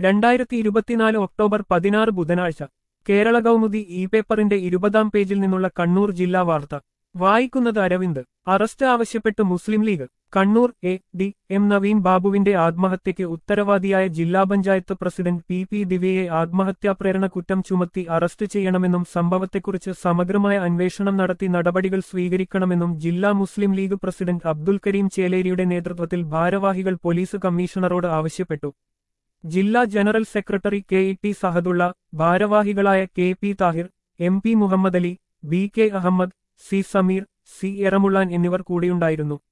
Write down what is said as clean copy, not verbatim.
2024 October 16 ബുധനാഴ്ച Kerala Kaumudi E പേപ്പറിന്റെ 20-ാം പേജിൽ നിന്നുള്ള കണ്ണൂർ ജില്ലാ വാർത്ത വായിക്കുന്നത് അരവിന്ദ്. അറസ്റ്റ് ആവശ്യപ്പെട്ട് മുസ്ലിം ലീഗ്. കണ്ണൂർ. എം നവീൻ ബാബുവിന്റെ ആത്മഹത്യയ്ക്ക് ഉത്തരവാദിയായ ജില്ലാ പഞ്ചായത്ത് പ്രസിഡന്റ് പി ദിവ്യയെ ആത്മഹത്യാപ്രേരണ കുറ്റം ചുമത്തി അറസ്റ്റ് ചെയ്യണമെന്നും സംഭവത്തെക്കുറിച്ച് സമഗ്രമായ അന്വേഷണം നടത്തി നടപടികൾ സ്വീകരിക്കണമെന്നും ജില്ലാ മുസ്ലിം ലീഗ് പ്രസിഡന്റ് അബ്ദുൽ കരീം ചേലേരിയുടെ നേതൃത്വത്തിൽ ഭാരവാഹികൾ പോലീസ് കമ്മീഷണറോട് ആവശ്യപ്പെട്ടു. ജില്ലാ ജനറൽ സെക്രട്ടറി കെ സഹദുള്ള, ഭാരവാഹികളായ K Thahir, M Muhammad Ali, K Ahmed, C Sameer, C Eramullan എന്നിവർ കൂടിയുണ്ടായിരുന്നു.